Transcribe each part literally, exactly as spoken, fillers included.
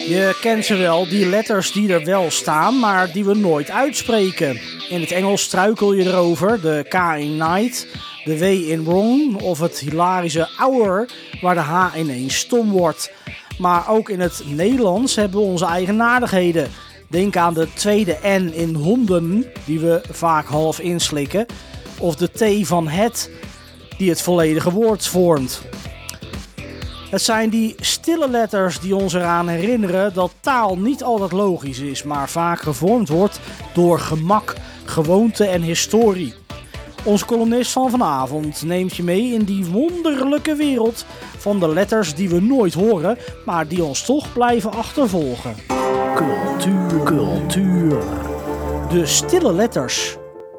Je kent ze wel, die letters die er wel staan, maar die we nooit uitspreken. In het Engels struikel je erover, de K in night, de W in wrong of het hilarische hour, waar de H ineens stom wordt. Maar ook in het Nederlands hebben we onze eigenaardigheden. Denk aan de tweede N in honden, die we vaak half inslikken. Of de T van het, die het volledige woord vormt. Het zijn die stille letters die ons eraan herinneren dat taal niet altijd logisch is, maar vaak gevormd wordt door gemak, gewoonte en historie. Onze columnist van vanavond neemt je mee in die wonderlijke wereld van de letters die we nooit horen, maar die ons toch blijven achtervolgen. Cultuur, cultuur. De stille letters.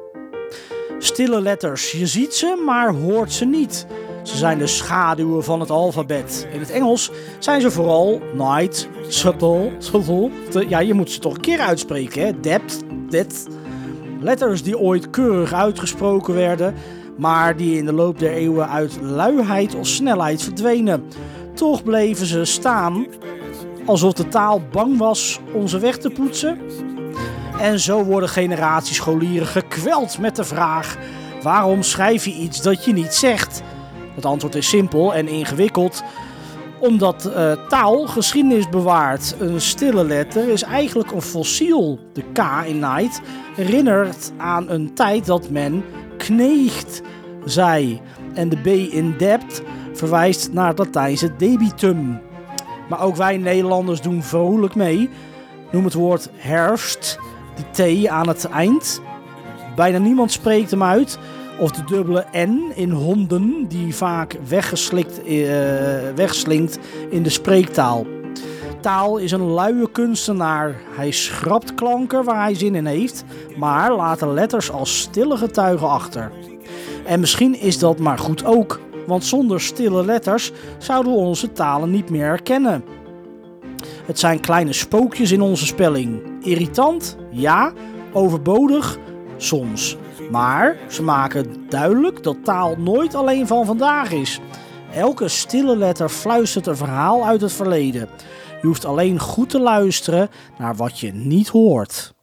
Stille letters, je ziet ze, maar hoort ze niet. Ze zijn de schaduwen van het alfabet. In het Engels zijn ze vooral night, subtle, subtle. Ja, je moet ze toch een keer uitspreken, hè? Depth, depth. Letters die ooit keurig uitgesproken werden, maar die in de loop der eeuwen uit luiheid of snelheid verdwenen. Toch bleven ze staan, alsof de taal bang was om ze weg te poetsen. En zo worden generaties scholieren gekweld met de vraag: waarom schrijf je iets dat je niet zegt? Het antwoord is simpel en ingewikkeld. Omdat uh, taal geschiedenis bewaart. Een stille letter is eigenlijk een fossiel. De K in night herinnert aan een tijd dat men kneegt zei. En de B in depth verwijst naar het Latijnse debitum. Maar ook wij Nederlanders doen vrolijk mee. Noem het woord herfst, die T aan het eind. Bijna niemand spreekt hem uit. Of de dubbele N in honden, die vaak weggeslikt, uh, wegslinkt in de spreektaal. Taal is een luie kunstenaar. Hij schrapt klanken waar hij zin in heeft, maar laat de letters als stille getuigen achter. En misschien is dat maar goed ook, want zonder stille letters zouden we onze talen niet meer herkennen. Het zijn kleine spookjes in onze spelling. Irritant? Ja. Overbodig? Soms. Maar ze maken duidelijk dat taal nooit alleen van vandaag is. Elke stille letter fluistert een verhaal uit het verleden. Je hoeft alleen goed te luisteren naar wat je niet hoort.